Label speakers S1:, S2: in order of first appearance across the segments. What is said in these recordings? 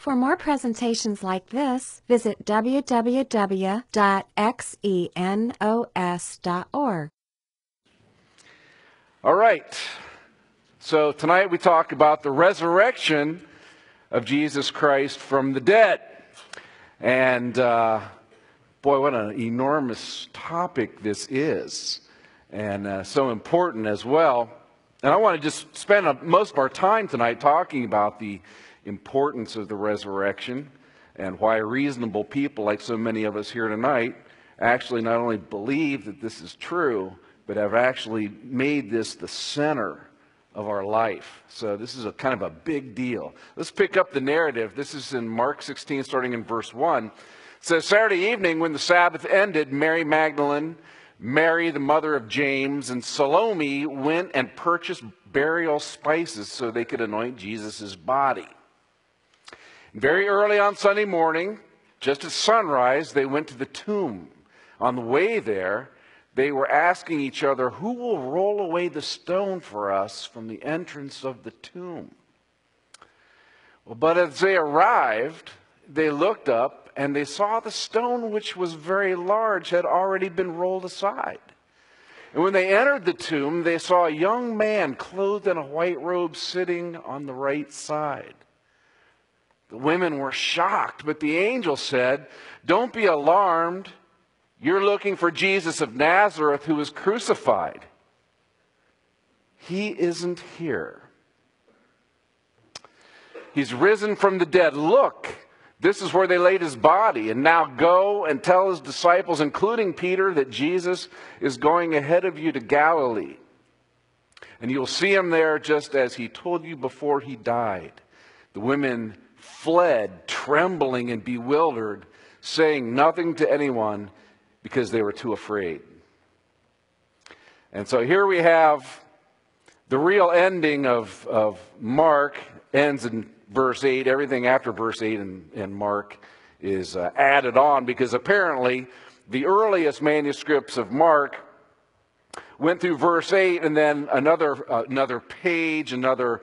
S1: For more presentations like this, visit www.xenos.org.
S2: All right. So tonight we talk about the resurrection of Jesus Christ from the dead. And boy, what an enormous topic this is. And so important as well. And I want to just spend most of our time tonight talking about the importance of the resurrection and why reasonable people, like so many of us here tonight, actually not only believe that this is true, but have actually made this the center of our life. So this is a kind of a big deal. Let's pick up the narrative. This is in Mark 16, starting in verse 1. It says, Saturday evening, when the Sabbath ended, Mary Magdalene, Mary, the mother of James, and Salome went and purchased burial spices so they could anoint Jesus' body. Very early on Sunday morning, just at sunrise, they went to the tomb. On the way there, they were asking each other, who will roll away the stone for us from the entrance of the tomb? Well, but as they arrived, they looked up and they saw the stone, which was very large, had already been rolled aside. And when they entered the tomb, they saw a young man clothed in a white robe sitting on the right side. The women were shocked, but the angel said, don't be alarmed. You're looking for Jesus of Nazareth who was crucified. He isn't here. He's risen from the dead. Look, this is where they laid his body. And now go and tell his disciples, including Peter, that Jesus is going ahead of you to Galilee. And you'll see him there just as he told you before he died. The women fled, trembling and bewildered, saying nothing to anyone because they were too afraid. And so here we have the real ending of Mark. Ends in verse 8. Everything after verse 8 in Mark is added on, because apparently the earliest manuscripts of Mark went through verse 8 and then another page, another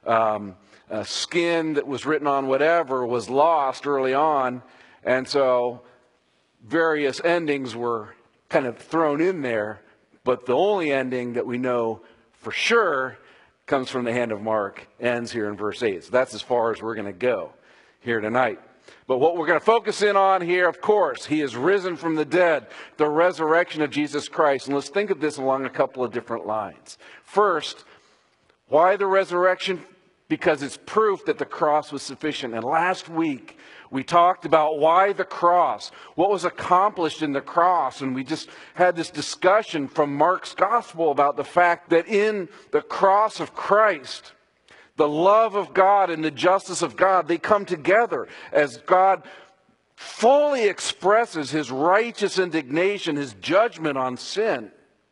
S2: skin that was written on whatever was lost early on. And so various endings were kind of thrown in there. But the only ending that we know for sure comes from the hand of Mark, ends here in verse 8. So that's as far as we're going to go here tonight. But what we're going to focus in on here, of course, he is risen from the dead, the resurrection of Jesus Christ. And let's think of this along a couple of different lines. First, why the resurrection? Because it's proof that the cross was sufficient. And last week, we talked about why the cross, what was accomplished in the cross. And we just had this discussion from Mark's gospel about the fact that in the cross of Christ, the love of God and the justice of God, they come together as God fully expresses his righteous indignation, his judgment on sin.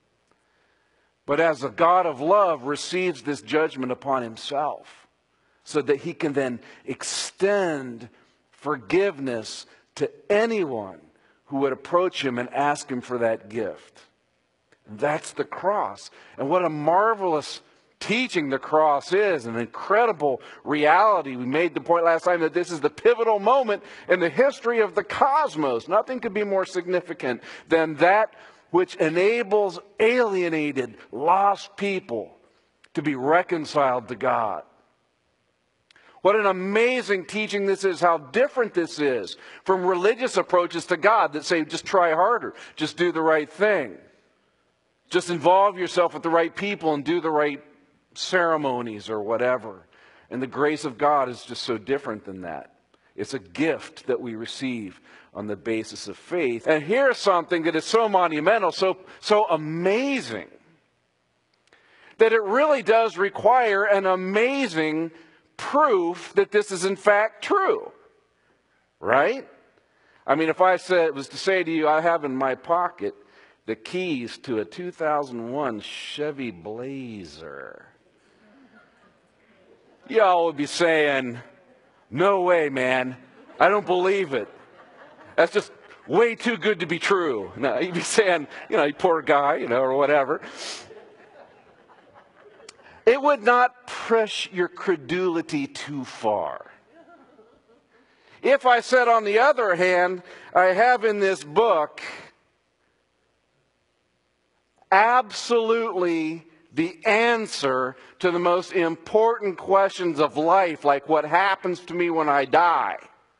S2: But as a God of love receives this judgment upon himself, so that he can then extend forgiveness to anyone who would approach him and ask him for that gift. And that's the cross. And what a marvelous teaching the cross is, an incredible reality. We made the point last time that this is the pivotal moment in the history of the cosmos. Nothing could be more significant than that which enables alienated, lost people to be reconciled to God. What an amazing teaching this is, how different this is from religious approaches to God that say, just try harder, just do the right thing. Just involve yourself with the right people and do the right ceremonies or whatever. And the grace of God is just so different than that. It's a gift that we receive on the basis of faith. And here's something that is so monumental, so amazing, that it really does require an amazing proof that this is in fact true, right? I mean, if I was to say to you, I have in my pocket the keys to a 2001 Chevy Blazer, y'all would be saying, no way, man, I don't believe it. That's just way too good to be true. No, you'd be saying, you poor guy, or whatever. It would not push your credulity too far. If I said, on the other hand, I have in this book absolutely the answer to the most important questions of life, like what happens to me when I die,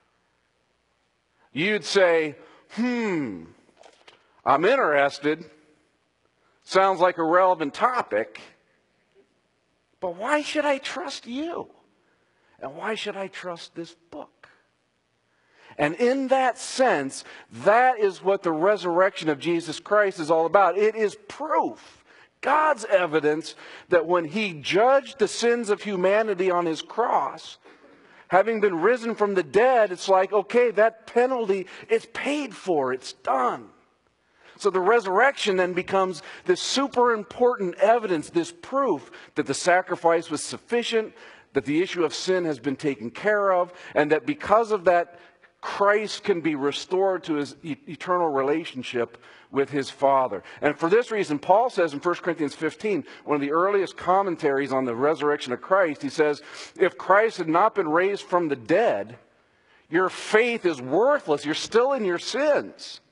S2: you'd say, I'm interested. Sounds like a relevant topic. But why should I trust you? And why should I trust this book? And in that sense, that is what the resurrection of Jesus Christ is all about. It is proof, God's evidence, that when he judged the sins of humanity on his cross, having been risen from the dead, it's like, okay, that penalty is paid for. It's done. So the resurrection then becomes this super important evidence, this proof that the sacrifice was sufficient, that the issue of sin has been taken care of, and that because of that, Christ can be restored to his eternal relationship with his Father. And for this reason, Paul says in 1 Corinthians 15, one of the earliest commentaries on the resurrection of Christ, he says, if Christ had not been raised from the dead, your faith is worthless. You're still in your sins.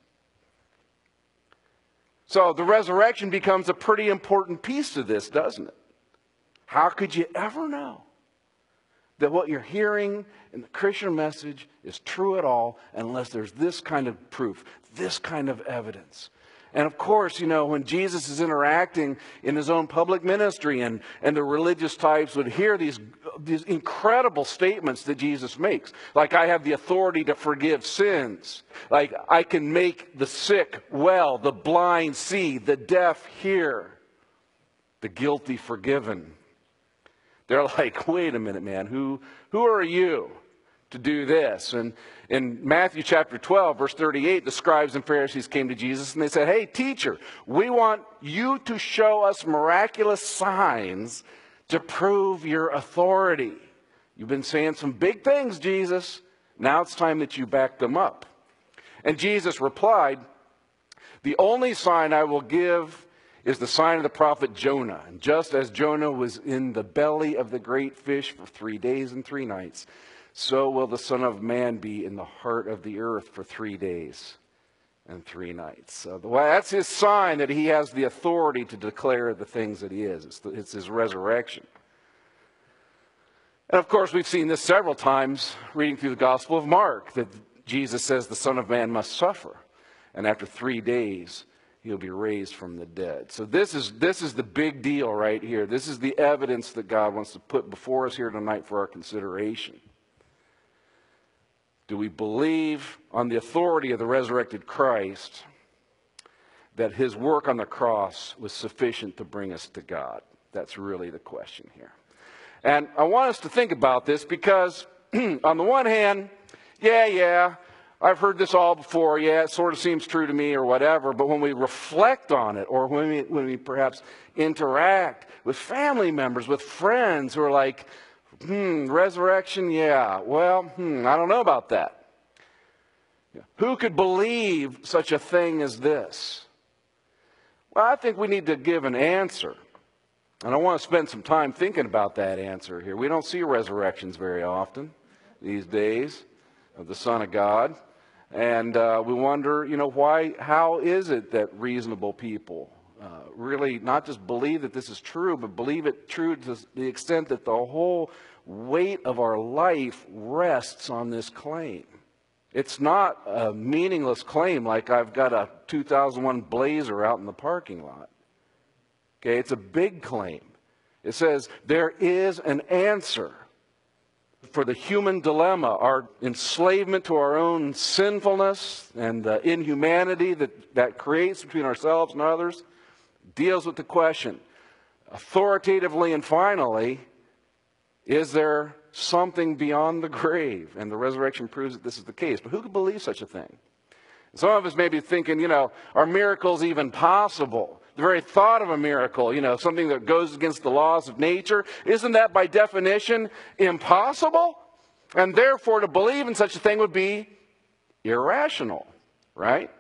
S2: So the resurrection becomes a pretty important piece to this, doesn't it? How could you ever know that what you're hearing in the Christian message is true at all unless there's this kind of proof, this kind of evidence? And of course, when Jesus is interacting in his own public ministry and the religious types would hear these incredible statements that Jesus makes. Like, I have the authority to forgive sins. Like, I can make the sick well, the blind see, the deaf hear, the guilty forgiven. They're like, wait a minute, man, who are you to do this? And in Matthew chapter 12, verse 38, the scribes and Pharisees came to Jesus and they said, hey, teacher, we want you to show us miraculous signs to prove your authority. You've been saying some big things, Jesus. Now it's time that you back them up. And Jesus replied, the only sign I will give is the sign of the prophet Jonah. And just as Jonah was in the belly of the great fish for 3 days and 3 nights, so will the Son of Man be in the heart of the earth for 3 days and 3 nights. So that's his sign that he has the authority to declare the things that he is. It's his resurrection. And of course, we've seen this several times reading through the Gospel of Mark, that Jesus says the Son of Man must suffer, and after 3 days he'll be raised from the dead. So this is the big deal right here. This is the evidence that God wants to put before us here tonight for our consideration. Do we believe on the authority of the resurrected Christ that his work on the cross was sufficient to bring us to God? That's really the question here. And I want us to think about this because on the one hand, yeah, I've heard this all before. Yeah, it sort of seems true to me or whatever. But when we reflect on it, or when we perhaps interact with family members, with friends who are like, resurrection, yeah, well, I don't know about that. Who could believe such a thing as this? Well, I think we need to give an answer. And I want to spend some time thinking about that answer here. We don't see resurrections very often these days of the Son of God. And we wonder, why? How is it that reasonable people really not just believe that this is true, but believe it true to the extent that the whole weight of our life rests on this claim? It's not a meaningless claim like I've got a 2001 Blazer out in the parking lot. Okay, it's a big claim. It says there is an answer for the human dilemma, our enslavement to our own sinfulness and the inhumanity that creates between ourselves and others. Deals with the question, authoritatively and finally, is there something beyond the grave? And the resurrection proves that this is the case. But who could believe such a thing? Some of us may be thinking, are miracles even possible? The very thought of a miracle, something that goes against the laws of nature, isn't that by definition impossible? And therefore to believe in such a thing would be irrational, right?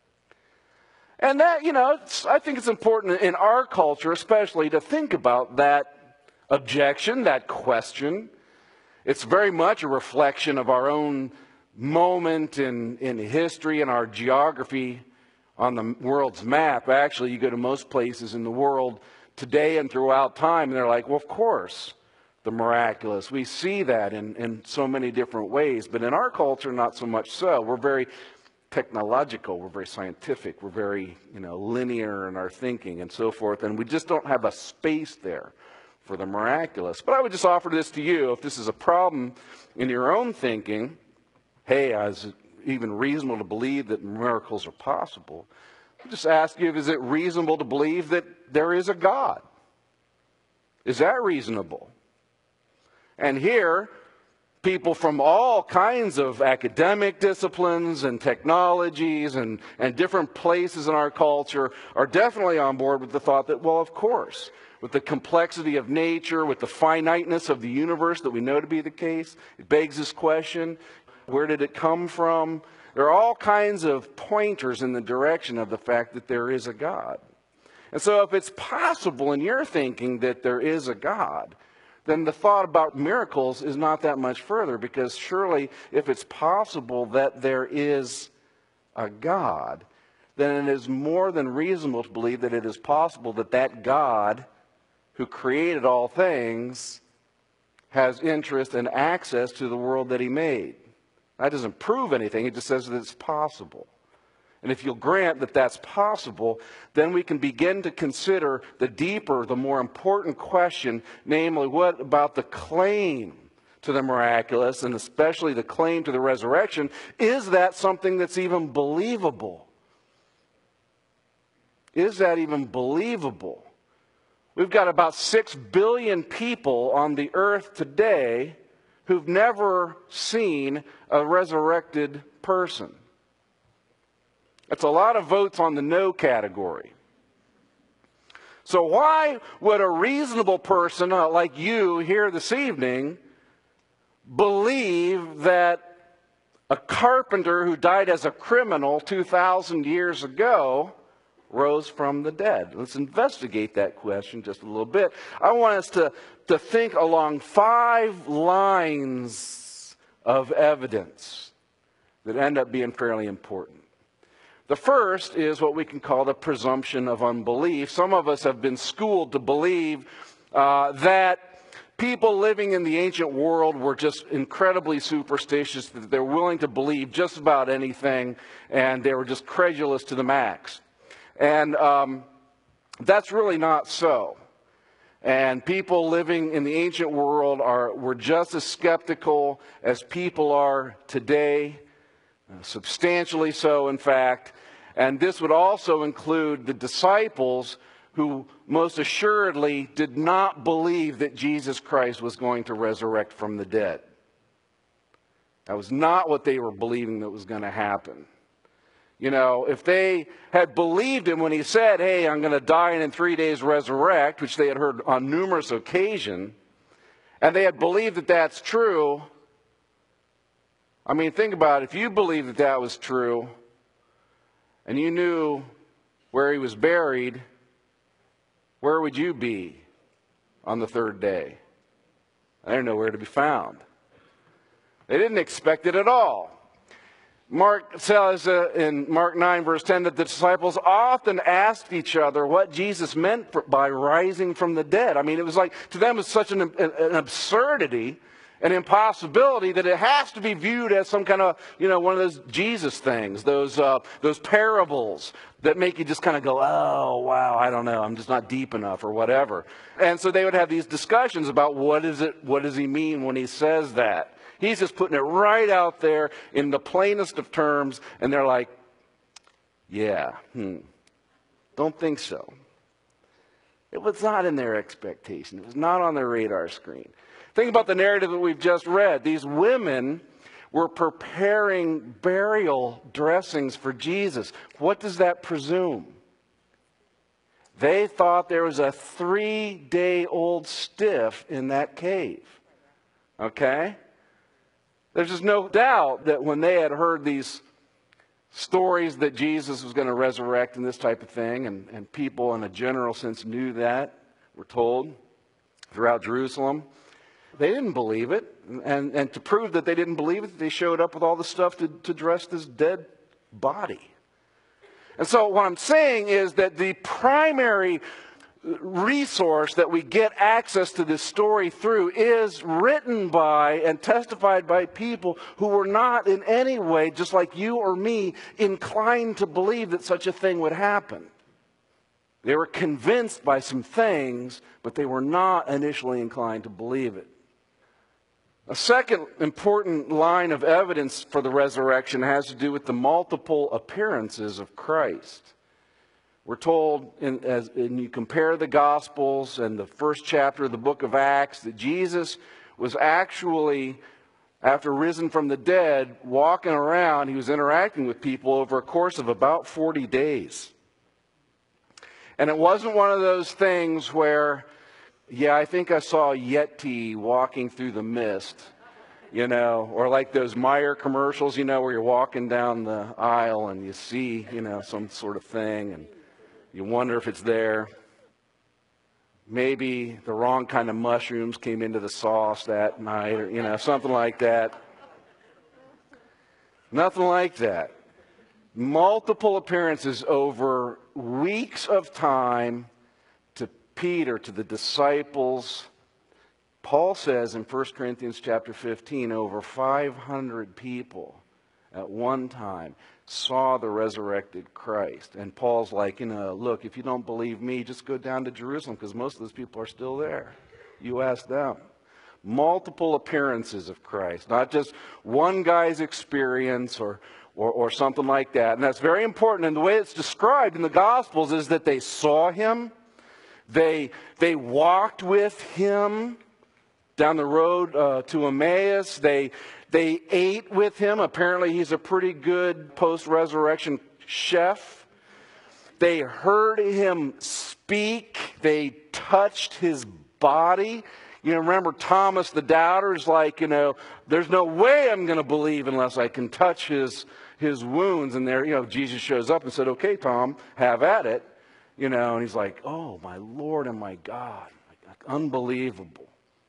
S2: And that, I think it's important in our culture especially to think about that objection, that question. It's very much a reflection of our own moment in history and our geography on the world's map. Actually, you go to most places in the world today and throughout time, and they're like, well, of course, the miraculous. We see that in so many different ways. But in our culture, not so much so. We're very technological. We're very scientific. We're very, linear in our thinking and so forth. And we just don't have a space there for the miraculous. But I would just offer this to you. If this is a problem in your own thinking, hey, is it even reasonable to believe that miracles are possible? I'll just ask you, is it reasonable to believe that there is a God? Is that reasonable? And here, people from all kinds of academic disciplines and technologies and different places in our culture are definitely on board with the thought that, well, of course, with the complexity of nature, with the finiteness of the universe that we know to be the case, it begs this question, where did it come from? There are all kinds of pointers in the direction of the fact that there is a God. And so if it's possible in your thinking that there is a God, then the thought about miracles is not that much further, because surely if it's possible that there is a God, then it is more than reasonable to believe that it is possible that that God who created all things has interest and access to the world that he made. That doesn't prove anything, it just says that it's possible. And if you'll grant that that's possible, then we can begin to consider the deeper, the more important question, namely, what about the claim to the miraculous, and especially the claim to the resurrection? Is that something that's even believable? Is that even believable? We've got about 6 billion people on the earth today who've never seen a resurrected person. That's a lot of votes on the no category. So why would a reasonable person like you here this evening believe that a carpenter who died as a criminal 2,000 years ago rose from the dead? Let's investigate that question just a little bit. I want us to think along 5 lines of evidence that end up being fairly important. The first is what we can call the presumption of unbelief. Some of us have been schooled to believe that people living in the ancient world were just incredibly superstitious, that they're willing to believe just about anything, and they were just credulous to the max. And that's really not so. And people living in the ancient world were just as skeptical as people are today, substantially so, in fact. And this would also include the disciples who most assuredly did not believe that Jesus Christ was going to resurrect from the dead. That was not what they were believing that was going to happen. If they had believed him when he said, hey, I'm going to die and in 3 days resurrect, which they had heard on numerous occasions, and they had believed that that's true, I mean, think about it. If you believed that that was true, and you knew where he was buried, where would you be on the 3rd day? They didn't know where to be found. They didn't expect it at all. Mark says in Mark 9, verse 10, that the disciples often asked each other what Jesus meant by rising from the dead. I mean, it was like, to them, it's such an absurdity, an impossibility, that it has to be viewed as some kind of, one of those Jesus things, those parables that make you just kind of go, oh, wow, I don't know, I'm just not deep enough or whatever. And so they would have these discussions about what does he mean when he says that? He's just putting it right out there in the plainest of terms, and they're like, yeah, don't think so. It was not in their expectation. It was not on their radar screen. Think about the narrative that we've just read. These women were preparing burial dressings for Jesus. What does that presume? They thought there was a 3-day-old stiff in that cave. Okay? There's just no doubt that when they had heard these stories that Jesus was going to resurrect and this type of thing, and people in a general sense knew that, we're told, throughout Jerusalem, they didn't believe it. And to prove that they didn't believe it, they showed up with all the stuff to dress this dead body. And so what I'm saying is that the primary resource that we get access to this story through is written by and testified by people who were not in any way, just like you or me, inclined to believe that such a thing would happen. They were convinced by some things, but they were not initially inclined to believe it. A second important line of evidence for the resurrection has to do with the multiple appearances of Christ. We're told, and you compare the Gospels and the first chapter of the book of Acts, that Jesus was actually, after risen from the dead, walking around. He was interacting with people over a course of about 40 days. And it wasn't one of those things where, yeah, I think I saw a Yeti walking through the mist, or like those Meijer commercials, where you're walking down the aisle and you see, some sort of thing, and you wonder if it's there. Maybe the wrong kind of mushrooms came into the sauce that night, or, something like that. Nothing like that. Multiple appearances over weeks of time to Peter, to the disciples. Paul says in 1 Corinthians chapter 15, over 500 people at one time saw the resurrected Christ. And Paul's like, look, if you don't believe me, just go down to Jerusalem, because most of those people are still there. You ask them. Multiple appearances of Christ, not just one guy's experience or something like that. And that's very important. And the way it's described in the Gospels is that they saw him. They walked with him down the road to Emmaus. They ate with him. Apparently he's a pretty good post-resurrection chef. They heard him speak. They touched his body. Remember Thomas the doubter's like, there's no way I'm going to believe unless I can touch his wounds. And there, Jesus shows up and said, okay, Tom, have at it. And he's like, oh, my Lord and my God. Unbelievable.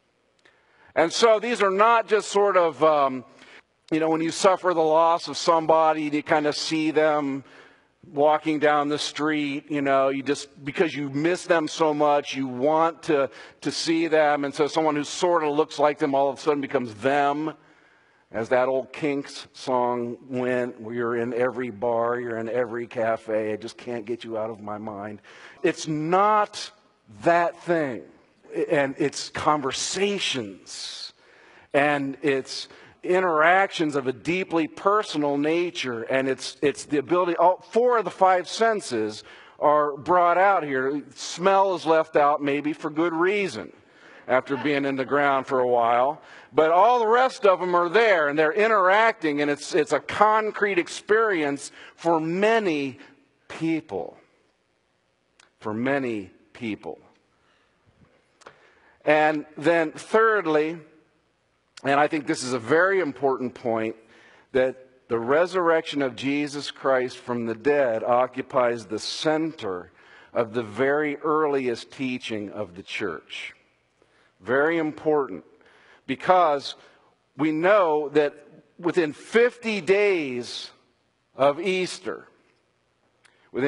S2: And so these are not just sort of, when you suffer the loss of somebody, you kind of see them walking down the street, you just, because you miss them so much, you want to see them. And so someone who sort of looks like them all of a sudden becomes them. As that old Kinks song went, where you're in every bar, you're in every cafe, I just can't get you out of my mind. It's not that thing. And it's conversations, and it's interactions of a deeply personal nature, and it's the ability, all four of the five senses are brought out here. Smell is left out maybe for good reason after being in the ground for a while, but all the rest of them are there, and they're interacting, and it's a concrete experience for many people. For many people. And then thirdly, and I think this is a very important point, that the resurrection of Jesus Christ from the dead occupies the center of the very earliest teaching of the church. Very important, because we know that within 50 days of Easter, we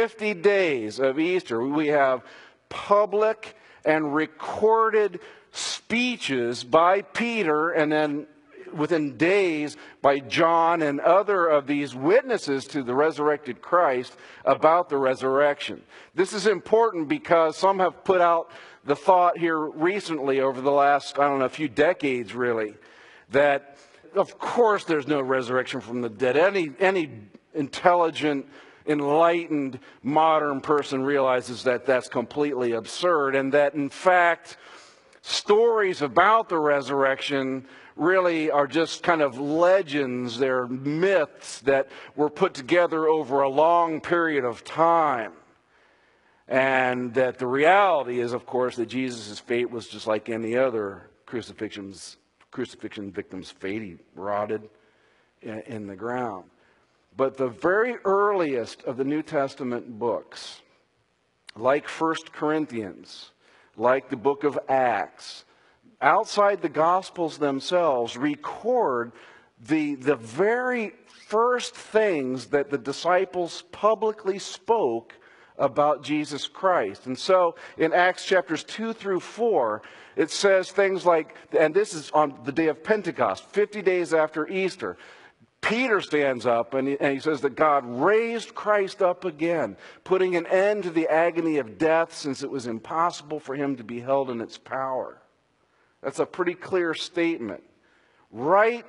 S2: have public and recorded speeches by Peter, and then within days by John and other of these witnesses to the resurrected Christ about the resurrection. This is important because some have put out the thought here recently over the last, a few decades really, that of course there's no resurrection from the dead. Any intelligent, enlightened modern person realizes that that's completely absurd, and that in fact stories about the resurrection really are just kind of legends. They're myths that were put together over a long period of time, and that the reality is, of course, that Jesus' fate was just like any other crucifixion victim's fate. He rotted in the ground. But the very earliest of the New Testament books, like 1 Corinthians, like the book of Acts, outside the Gospels themselves, record the very first things that the disciples publicly spoke about Jesus Christ. And so in Acts chapters 2 through 4, it says things like, and this is on the day of Pentecost, 50 days after Easter, Peter stands up and he says that God raised Christ up again, putting an end to the agony of death since it was impossible for him to be held in its power. That's a pretty clear statement. Right,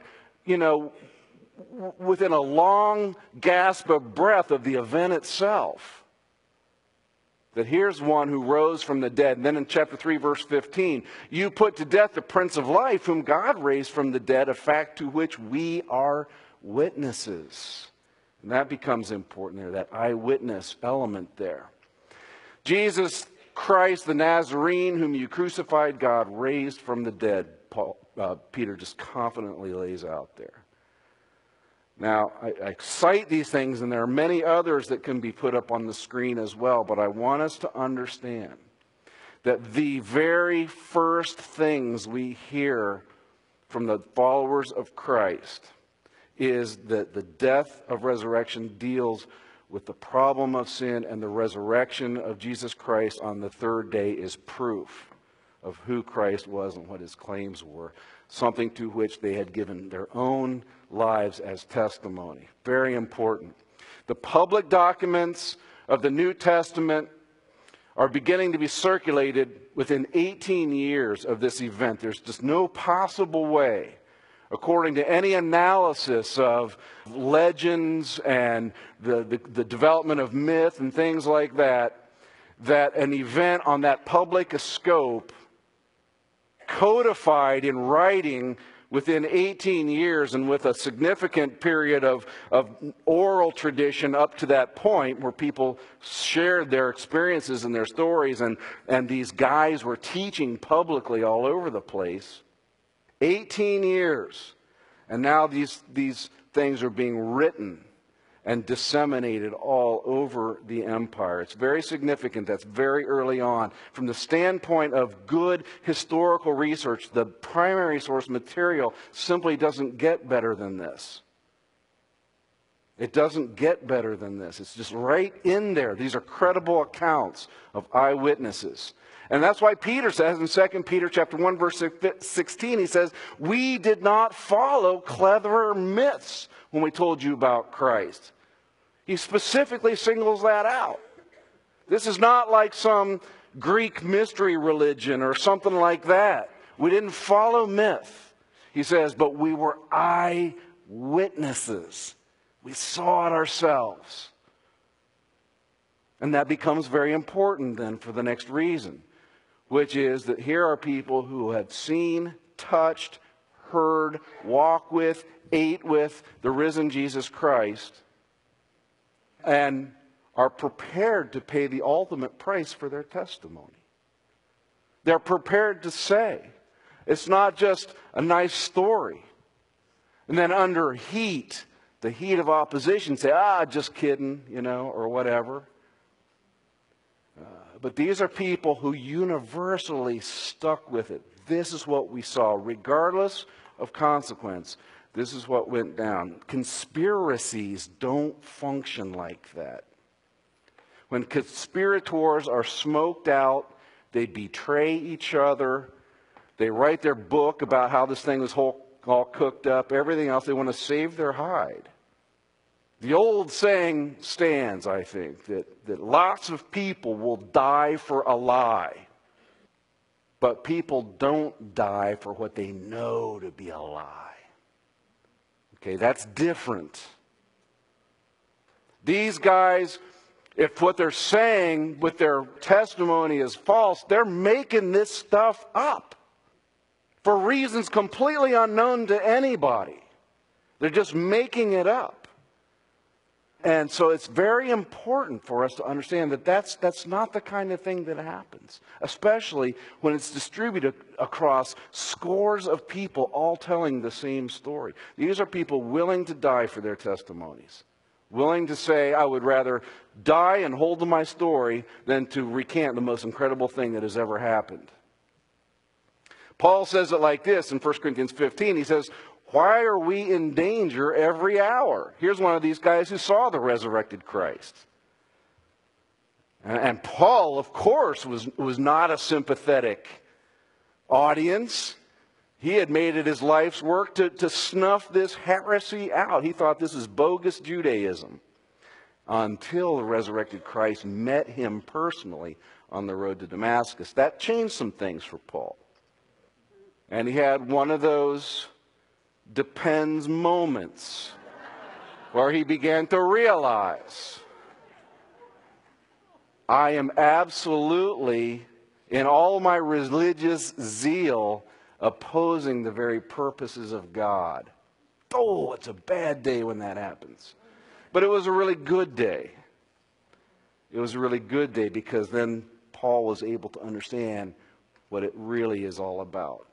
S2: within a long gasp of breath of the event itself. That here's one who rose from the dead. And then in chapter 3, verse 15, you put to death the Prince of Life, whom God raised from the dead, a fact to which we are witnesses. And that becomes important there, that eyewitness element there. Jesus Christ, the Nazarene, whom you crucified, God raised from the dead, Peter just confidently lays out there. Now, I cite these things, and there are many others that can be put up on the screen as well, but I want us to understand that the very first things we hear from the followers of Christ is that the death of resurrection deals with the problem of sin, and the resurrection of Jesus Christ on the third day is proof of who Christ was and what his claims were, something to which they had given their own lives as testimony. Very important. The public documents of the New Testament are beginning to be circulated within 18 years of this event. There's just no possible way, according to any analysis of legends and the development of myth and things like that, that an event on that public scope, codified in writing within 18 years and with a significant period of oral tradition up to that point where people shared their experiences and their stories, and these guys were teaching publicly all over the place. 18 years. And now these things are being written and disseminated all over the empire. It's very significant. That's very early on. From the standpoint of good historical research, the primary source material simply doesn't get better than this. It doesn't get better than this. It's just right in there. These are credible accounts of eyewitnesses. And that's why Peter says in 2 Peter chapter 1, verse 16, he says, we did not follow clever myths when we told you about Christ. He specifically singles that out. This is not like some Greek mystery religion or something like that. We didn't follow myth. He says, but we were eyewitnesses. We saw it ourselves. And that becomes very important then for the next reason, which is that here are people who have seen, touched, heard, walked with, ate with the risen Jesus Christ, and are prepared to pay the ultimate price for their testimony. They're prepared to say, it's not just a nice story. And then under the heat of opposition, say, just kidding, or whatever. But these are people who universally stuck with it. This is what we saw, regardless of consequence. This is what went down. Conspiracies don't function like that. When conspirators are smoked out, they betray each other. They write their book about how this thing was all cooked up, everything else. They want to save their hide. The old saying stands, I think, that lots of people will die for a lie. But people don't die for what they know to be a lie. Okay, that's different. These guys, if what they're saying with their testimony is false, they're making this stuff up for reasons completely unknown to anybody. They're just making it up. And so it's very important for us to understand that that's not the kind of thing that happens, especially when it's distributed across scores of people all telling the same story. These are people willing to die for their testimonies, willing to say, I would rather die and hold to my story than to recant the most incredible thing that has ever happened. Paul says it like this in 1 Corinthians 15. He says, why are we in danger every hour? Here's one of these guys who saw the resurrected Christ. And Paul, of course, was not a sympathetic audience. He had made it his life's work to snuff this heresy out. He thought this is bogus Judaism until the resurrected Christ met him personally on the road to Damascus. That changed some things for Paul. And he had one of those depends moments where he began to realize, I am absolutely, in all my religious zeal, opposing the very purposes of God. Oh, it's a bad day when that happens. But it was a really good day. It was a really good day because then Paul was able to understand what it really is all about.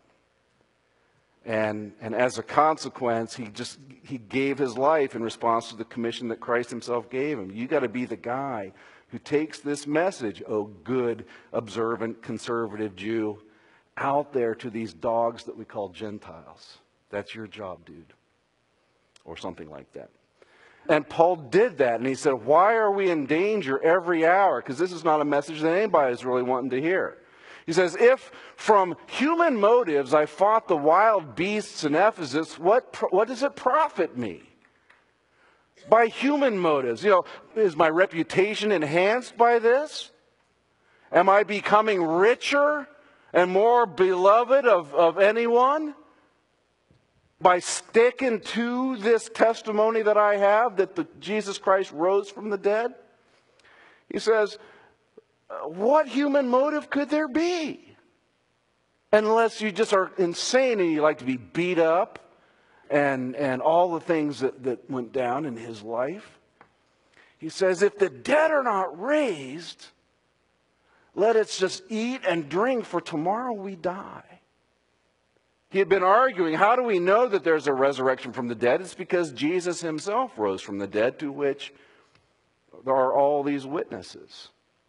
S2: And as a consequence, he gave his life in response to the commission that Christ himself gave him. You got to be the guy who takes this message, oh good, observant, conservative Jew, out there to these dogs that we call Gentiles. That's your job, dude. Or something like that. And Paul did that, and he said, why are we in danger every hour? Because this is not a message that anybody is really wanting to hear. He says, if from human motives I fought the wild beasts in Ephesus, what does it profit me? By human motives. Is my reputation enhanced by this? Am I becoming richer and more beloved of anyone? By sticking to this testimony that I have, that Jesus Christ rose from the dead? He says, what human motive could there be? Unless you just are insane and you like to be beat up and all the things that went down in his life. He says, if the dead are not raised, let us just eat and drink, for tomorrow we die. He had been arguing, how do we know that there's a resurrection from the dead? It's because Jesus himself rose from the dead, to which there are all these witnesses.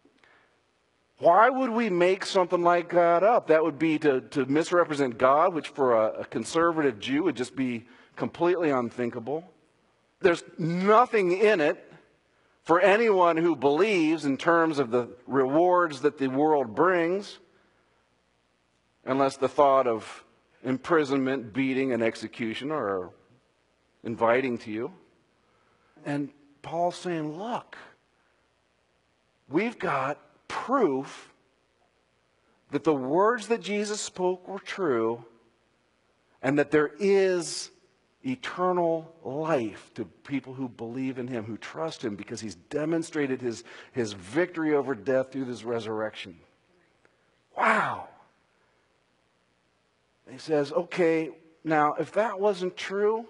S2: Why would we make something like that up? That would be to misrepresent God, which for a conservative Jew would just be completely unthinkable. There's nothing in it for anyone who believes in terms of the rewards that the world brings, unless the thought of imprisonment, beating, and execution are inviting to you. And Paul's saying, look, we've got proof that the words that Jesus spoke were true and that there is eternal life to people who believe in him, who trust him, because he's demonstrated his victory over death through his resurrection. Wow. He says, okay, now if that wasn't true,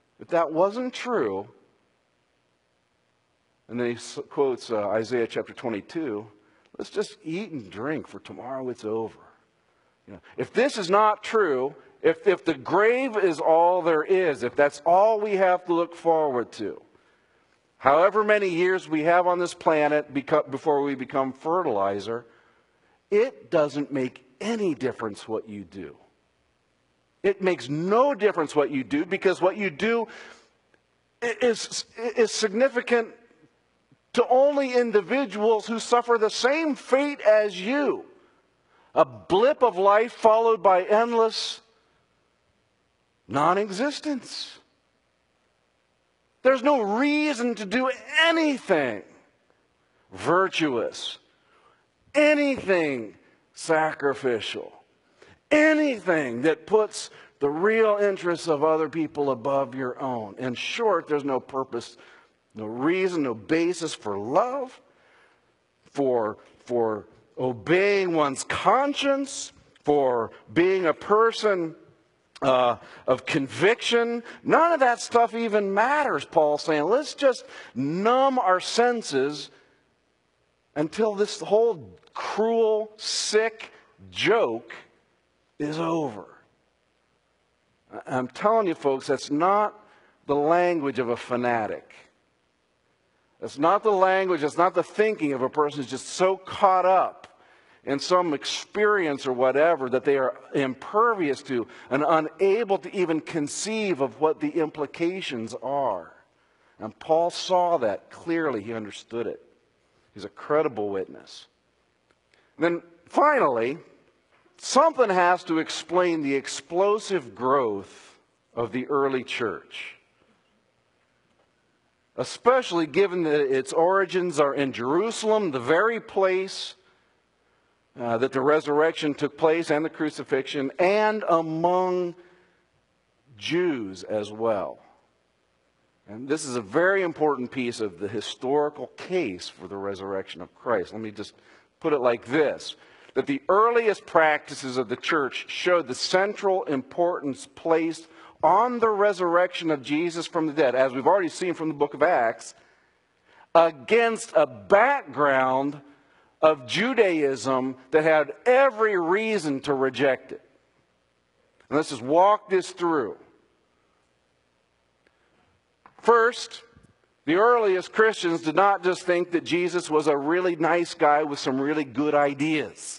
S2: and then he quotes Isaiah chapter 22, let's just eat and drink, for tomorrow it's over. If this is not true, if the grave is all there is, if that's all we have to look forward to, however many years we have on this planet before we become fertilizer, it doesn't make any difference what you do. It makes no difference what you do, because what you do is significant to only individuals who suffer the same fate as you. A blip of life followed by endless non-existence. There's no reason to do anything virtuous, anything sacrificial, anything that puts the real interests of other people above your own. In short, there's no purpose, no reason, no basis for love, for obeying one's conscience, for being a person of conviction. None of that stuff even matters, Paul's saying. Let's just numb our senses until this whole cruel, sick joke is over. I'm telling you, folks, that's not the language of a fanatic. That's not the language, that's not the thinking of a person who's just so caught up in some experience or whatever that they are impervious to and unable to even conceive of what the implications are. And Paul saw that clearly. He understood it. He's a credible witness. And then finally, something has to explain the explosive growth of the early church, especially given that its origins are in Jerusalem, the very place that the resurrection took place and the crucifixion, and among Jews as well. And this is a very important piece of the historical case for the resurrection of Christ. Let me just put it like this, that the earliest practices of the church showed the central importance placed on the resurrection of Jesus from the dead, as we've already seen from the book of Acts, against a background of Judaism that had every reason to reject it. And let's just walk this through. First, the earliest Christians did not just think that Jesus was a really nice guy with some really good ideas.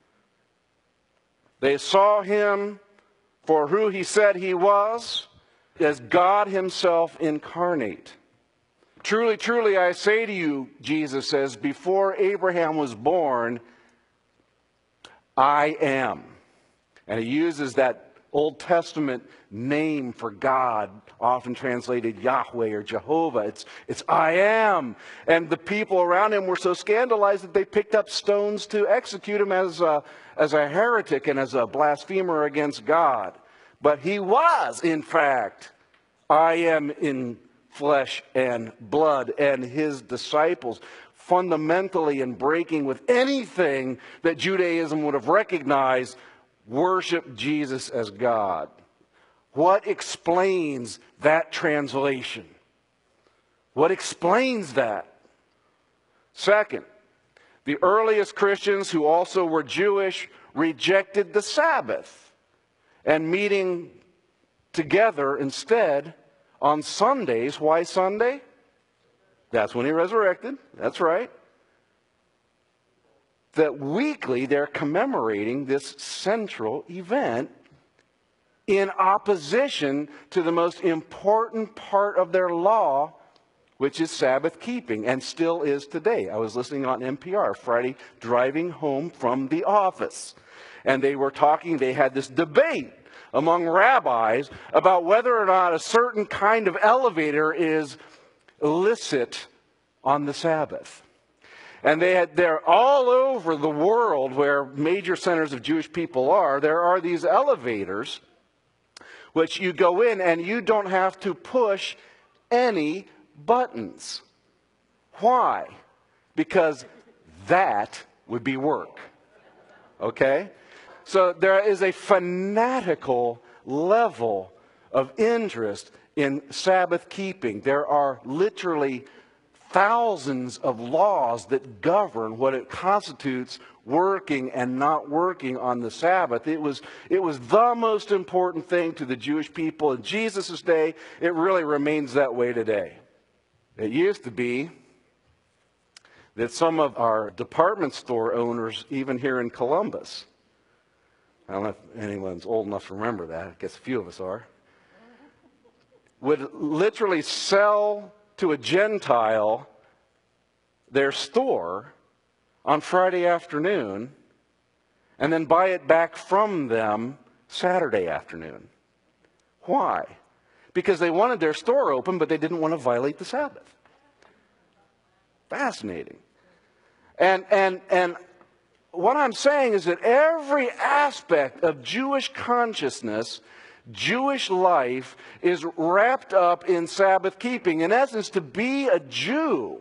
S2: They saw him for who he said he was, as God himself incarnate. Truly, truly, I say to you, Jesus says, before Abraham was born, I am. And he uses that Old Testament name for God, often translated Yahweh or Jehovah. It's I am. And the people around him were so scandalized that they picked up stones to execute him as a heretic and as a blasphemer against God. But he was, in fact, I am in flesh and blood, and his disciples, fundamentally in breaking with anything that Judaism would have recognized, worship Jesus as God. What explains that translation? What explains that? Second, the earliest Christians, who also were Jewish, rejected the Sabbath and meeting together instead on Sundays. Why Sunday? That's when he resurrected. That's right. That weekly they're commemorating this central event in opposition to the most important part of their law, which is Sabbath keeping, and still is today. I was listening on NPR Friday, driving home from the office, and they were talking, they had this debate among rabbis about whether or not a certain kind of elevator is illicit on the Sabbath. And they're all over the world where major centers of Jewish people are. There are these elevators which you go in and you don't have to push any buttons. Why? Because that would be work. Okay? So there is a fanatical level of interest in Sabbath keeping. There are literally thousands of laws that govern what it constitutes working and not working on the Sabbath. It was the most important thing to the Jewish people in Jesus' day. It really remains that way today. It used to be that some of our department store owners, even here in Columbus, I don't know if anyone's old enough to remember that, I guess a few of us are, would literally sell to a Gentile their store on Friday afternoon and then buy it back from them Saturday afternoon. Why? Because they wanted their store open, but they didn't want to violate the Sabbath. Fascinating. And what I'm saying is that every aspect of Jewish consciousness, Jewish life, is wrapped up in Sabbath keeping. In essence, to be a Jew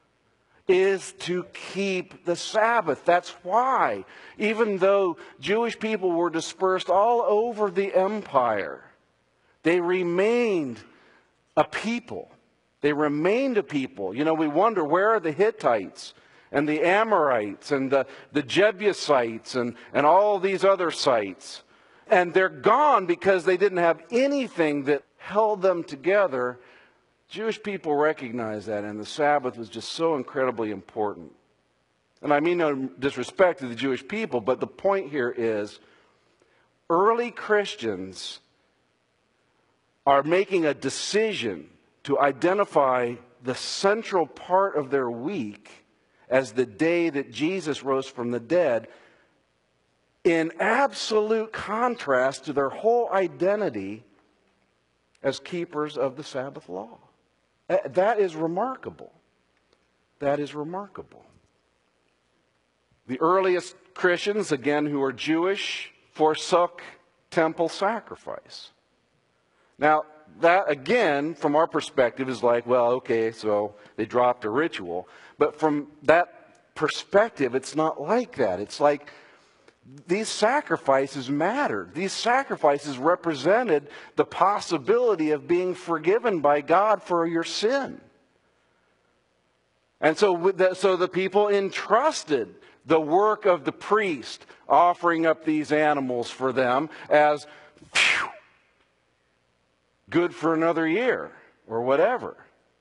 S2: is to keep the Sabbath. That's why, even though Jewish people were dispersed all over the empire, they remained a people. They remained a people. You know, we wonder, where are the Hittites and the Amorites and the Jebusites and all these other sites? And they're gone because they didn't have anything that held them together. Jewish people recognized that, and the Sabbath was just so incredibly important. And I mean no disrespect to the Jewish people, but the point here is early Christians are making a decision to identify the central part of their week as the day that Jesus rose from the dead, in absolute contrast to their whole identity as keepers of the Sabbath law. That is remarkable. That is remarkable. The earliest Christians, again, who are Jewish, forsook temple sacrifice. Now, that, again, from our perspective, is like, well, okay, so they dropped a ritual. But from that perspective, it's not like that. It's like these sacrifices mattered. These sacrifices represented the possibility of being forgiven by God for your sin. And so the people entrusted the work of the priest offering up these animals for them as good for another year or whatever.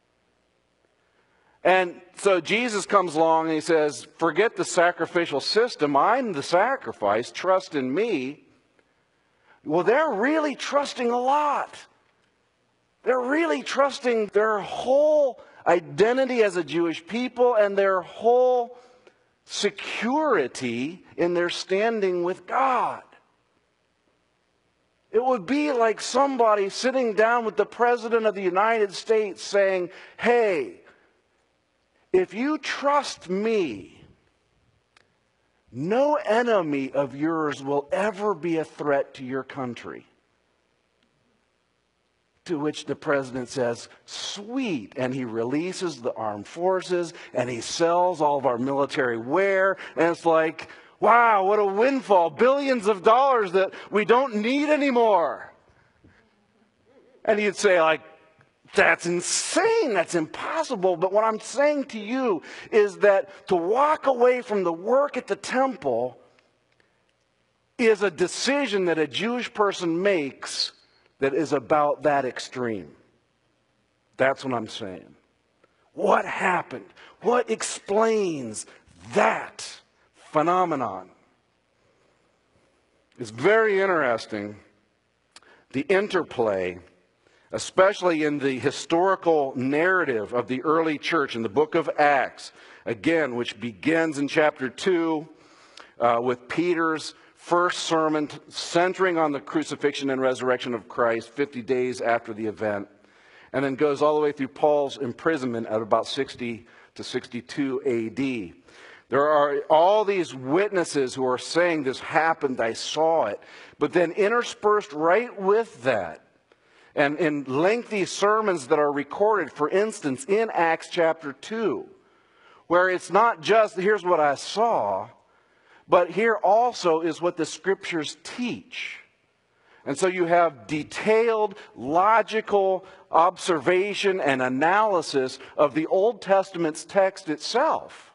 S2: And so Jesus comes along and he says, forget the sacrificial system. I'm the sacrifice. Trust in me. Well, they're really trusting a lot. They're really trusting their whole identity as a Jewish people and their whole security in their standing with God. It would be like somebody sitting down with the President of the United States saying, hey, if you trust me, no enemy of yours will ever be a threat to your country. To which the president says, sweet. And he releases the armed forces and he sells all of our military wear. And it's like, wow, what a windfall. Billions of dollars that we don't need anymore. And you'd say, like, that's insane. That's impossible. But what I'm saying to you is that to walk away from the work at the temple is a decision that a Jewish person makes that is about that extreme. That's what I'm saying. What happened? What explains that phenomenon? It's very interesting, the interplay, especially in the historical narrative of the early church in the book of Acts, again, which begins in chapter 2 with Peter's first sermon centering on the crucifixion and resurrection of Christ 50 days after the event, and then goes all the way through Paul's imprisonment at about 60 to 62 A.D. There are all these witnesses who are saying this happened, I saw it, but then interspersed right with that, and in lengthy sermons that are recorded, for instance, in Acts chapter 2, where it's not just, here's what I saw, but here also is what the scriptures teach. And so you have detailed, logical observation and analysis of the Old Testament's text itself,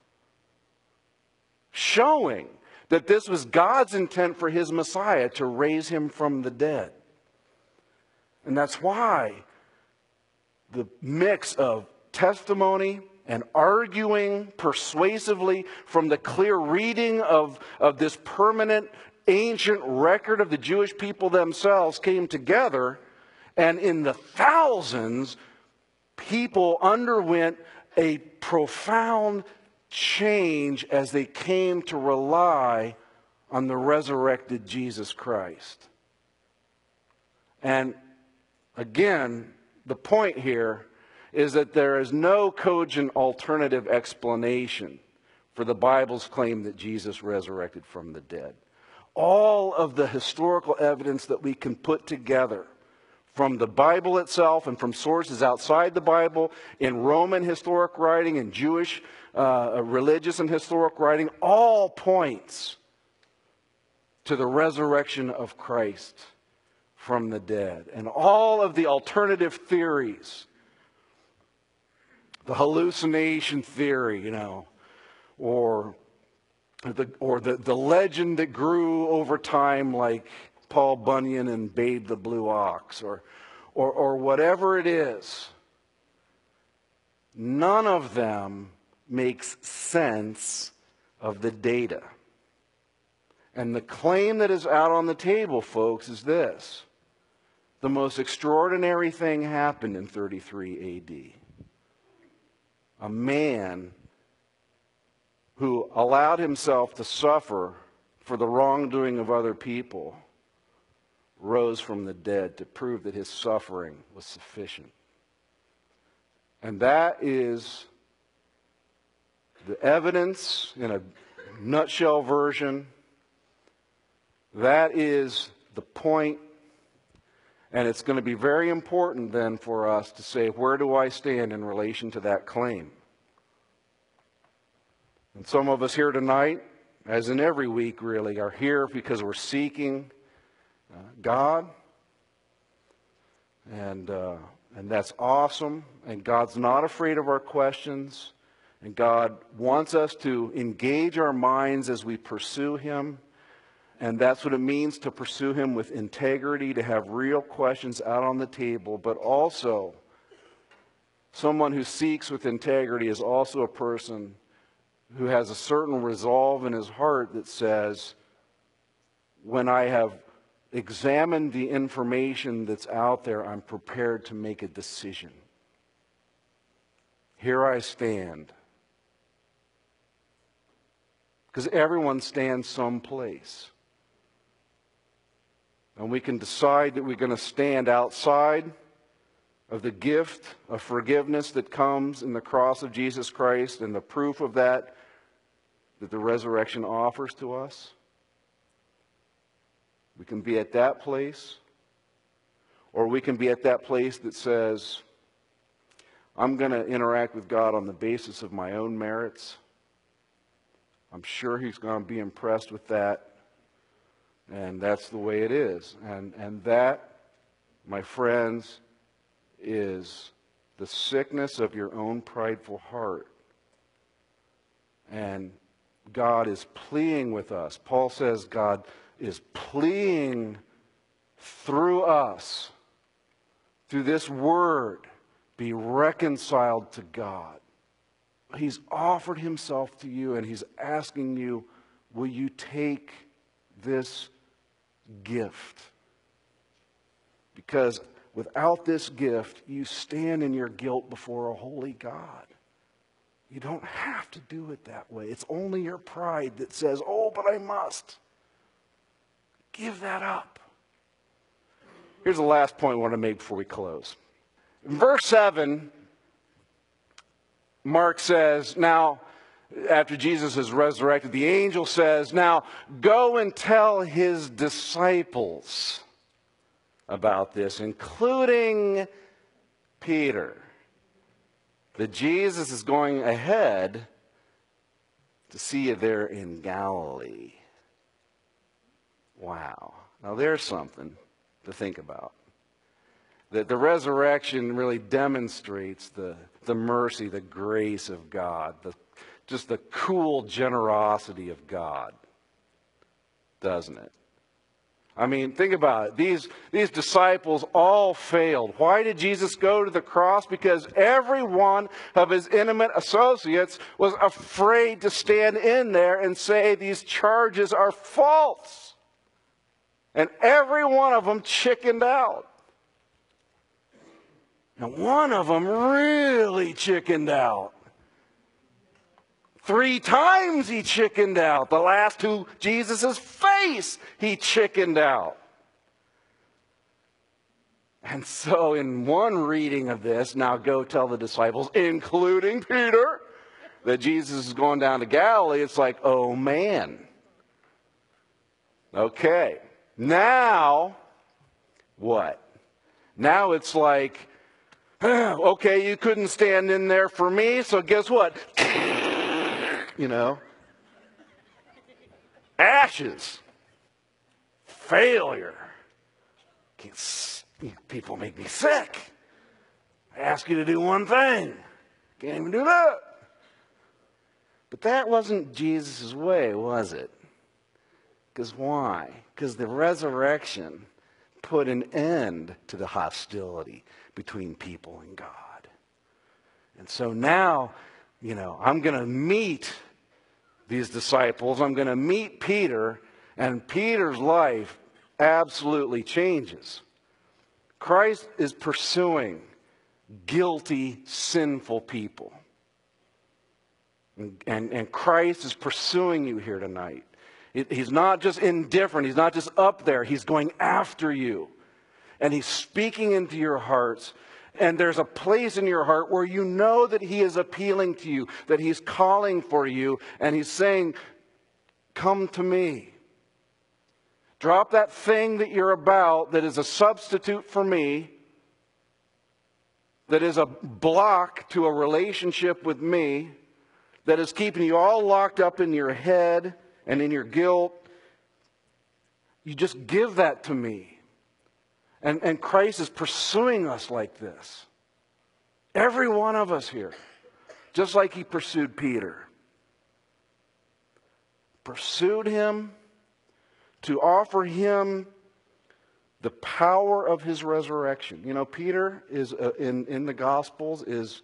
S2: showing that this was God's intent for his Messiah, to raise him from the dead. And that's why the mix of testimony and arguing persuasively from the clear reading of this permanent ancient record of the Jewish people themselves came together, and in the thousands, people underwent a profound change as they came to rely on the resurrected Jesus Christ. And again, the point here is that there is no cogent alternative explanation for the Bible's claim that Jesus resurrected from the dead. All of the historical evidence that we can put together from the Bible itself and from sources outside the Bible, in Roman historic writing and Jewish religious and historic writing, all points to the resurrection of Christ from the dead. And all of the alternative theories, the hallucination theory, or the legend that grew over time, like Paul Bunyan and Babe the Blue Ox, or whatever it is, none of them makes sense of the data. And the claim that is out on the table, folks, is this. The most extraordinary thing happened in 33 AD. A man who allowed himself to suffer for the wrongdoing of other people rose from the dead to prove that his suffering was sufficient. And that is the evidence in a nutshell version. That is the point. And it's going to be very important then for us to say, where do I stand in relation to that claim? And some of us here tonight, as in every week really, are here because we're seeking God. And that's awesome. And God's not afraid of our questions. And God wants us to engage our minds as we pursue Him. And that's what it means to pursue Him with integrity, to have real questions out on the table. But also, someone who seeks with integrity is also a person who has a certain resolve in his heart that says, when I have examined the information that's out there, I'm prepared to make a decision. Here I stand. Because everyone stands someplace. And we can decide that we're going to stand outside of the gift of forgiveness that comes in the cross of Jesus Christ and the proof of that the resurrection offers to us. We can be at that place, or we can be at that place that says, I'm going to interact with God on the basis of my own merits. I'm sure He's going to be impressed with that. And that's the way it is. And that, my friends, is the sickness of your own prideful heart. And God is pleading with us. Paul says God is pleading through us, through this word, be reconciled to God. He's offered Himself to you, and He's asking you, will you take this gift? Because without this gift, you stand in your guilt before a holy God. You don't have to do it that way. It's only your pride that says, oh, but I must. Give that up. Here's the last point I want to make before we close. In verse 7, Mark says, now, after Jesus is resurrected, the angel says, now, go and tell His disciples about this, including Peter, that Jesus is going ahead to see you there in Galilee. Wow. Now there's something to think about. That the resurrection really demonstrates the mercy, the grace of God, just the cool generosity of God, doesn't it? I mean, think about it. These disciples all failed. Why did Jesus go to the cross? Because every one of His intimate associates was afraid to stand in there and say these charges are false. And every one of them chickened out. And one of them really chickened out. 3 times he chickened out. The last to Jesus' face, he chickened out. And so in one reading of this, now go tell the disciples, including Peter, that Jesus is going down to Galilee. It's like, oh man. Okay. Now, what? Now it's like, okay, you couldn't stand in there for me, so guess what? You know, ashes, failure. People make me sick. I ask you to do one thing. Can't even do that. But that wasn't Jesus' way, was it? Because why? Because the resurrection put an end to the hostility between people and God. And so now, I'm going to meet these disciples. I'm going to meet Peter, and Peter's life absolutely changes. Christ is pursuing guilty, sinful people. And Christ is pursuing you here tonight. He's not just indifferent. He's not just up there. He's going after you. And he's speaking into your hearts. And there's a place in your heart where you know that he is appealing to you, that he's calling for you, and he's saying, come to me. Drop that thing that you're about that is a substitute for me, that is a block to a relationship with me, that is keeping you all locked up in your head and in your guilt. You just give that to me. And Christ is pursuing us like this. Every one of us here. Just like he pursued Peter. Pursued him to offer him the power of his resurrection. You know, Peter is in the Gospels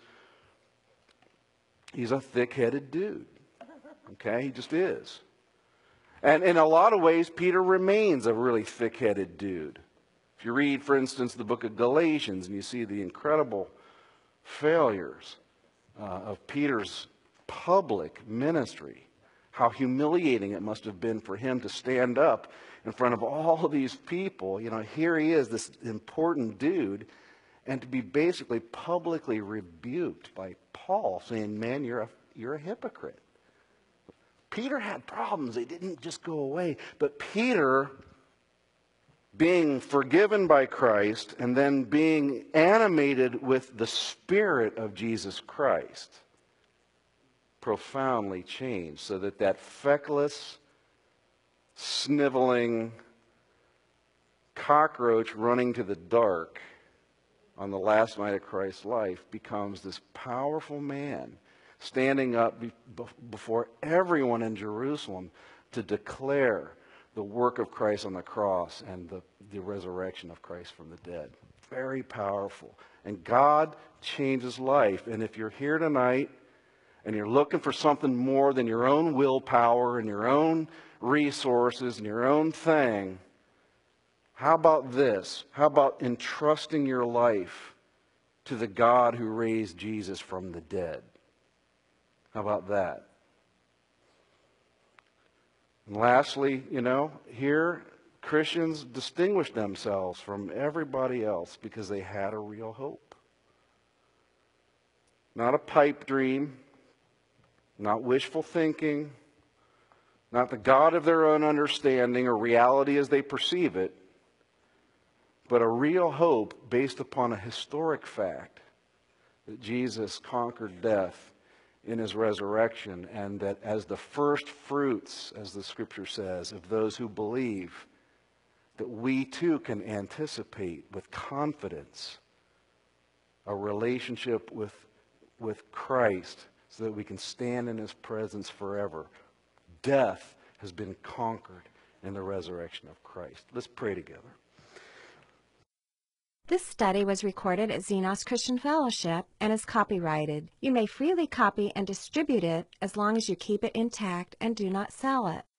S2: he's a thick-headed dude. Okay, he just is. And in a lot of ways, Peter remains a really thick-headed dude. If you read, for instance, the book of Galatians, and you see the incredible failures of Peter's public ministry, how humiliating it must have been for him to stand up in front of all of these people. You know, here he is, this important dude, and to be basically publicly rebuked by Paul, saying, man, you're a hypocrite. Peter had problems. They didn't just go away. But Peter, being forgiven by Christ and then being animated with the Spirit of Jesus Christ, profoundly changed, so that feckless, sniveling cockroach running to the dark on the last night of Christ's life becomes this powerful man standing up before everyone in Jerusalem to declare the work of Christ on the cross and the resurrection of Christ from the dead. Very powerful. And God changes life. And if you're here tonight and you're looking for something more than your own willpower and your own resources and your own thing, how about this? How about entrusting your life to the God who raised Jesus from the dead? How about that? And lastly, you know, here Christians distinguished themselves from everybody else because they had a real hope. Not a pipe dream, not wishful thinking, not the God of their own understanding or reality as they perceive it, but a real hope based upon a historic fact that Jesus conquered death in his resurrection, and that as the first fruits, as the scripture says, of those who believe, that we too can anticipate with confidence a relationship with Christ so that we can stand in his presence forever. Death has been conquered in the resurrection of Christ. Let's pray together.
S1: This study was recorded at Xenos Christian Fellowship and is copyrighted. You may freely copy and distribute it as long as you keep it intact and do not sell it.